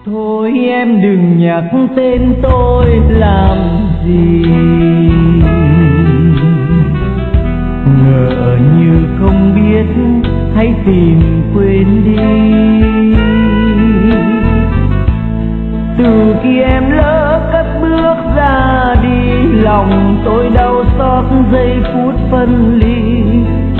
Thôi em đừng nhắc tên tôi làm gì, ngỡ như không biết, hãy tìm quên đi. Từ khi em lỡ cất bước ra đi, lòng tôi đau xót giây phút phân ly.